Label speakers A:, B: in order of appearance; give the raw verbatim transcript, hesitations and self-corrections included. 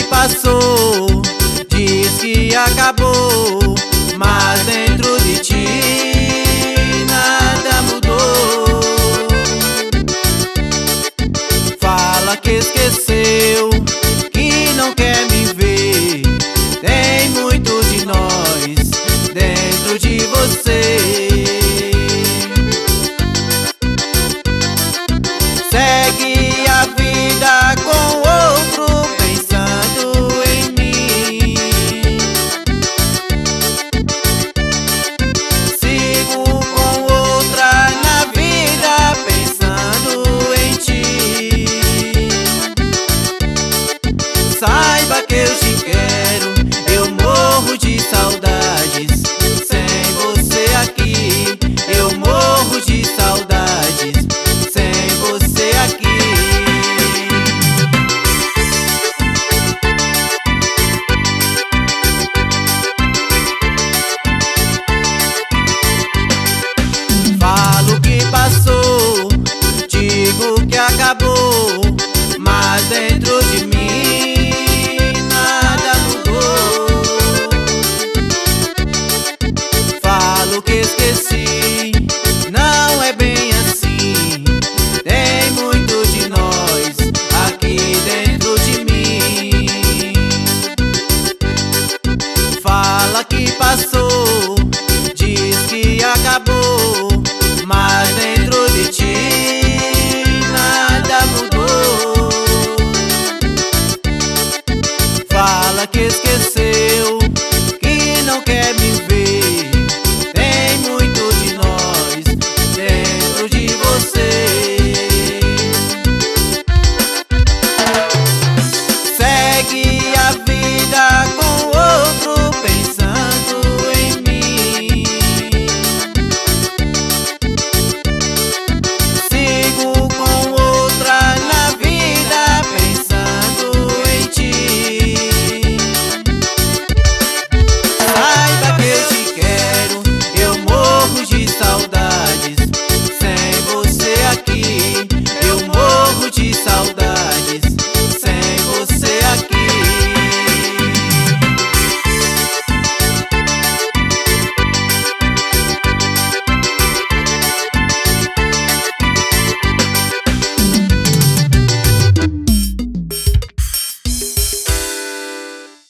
A: passou, diz que acabou, mas dentro de ti nada mudou. Fala que esqueceu, que não quer me ver. Tem muito de nós dentro de você. Segue a vida com outro pensando em mim. Sigo com outra na vida pensando em ti. Saiba que eu te quero, eu morro de saudades. Sem você aqui, eu morro de saudades. Sem você aqui. Falo que passou, digo que acabou, mas dentro de mim nada mudou. Falo que esqueci, não é bem assim. Tem muito de nós aqui dentro de mim. Fala que passou, diz que acabou,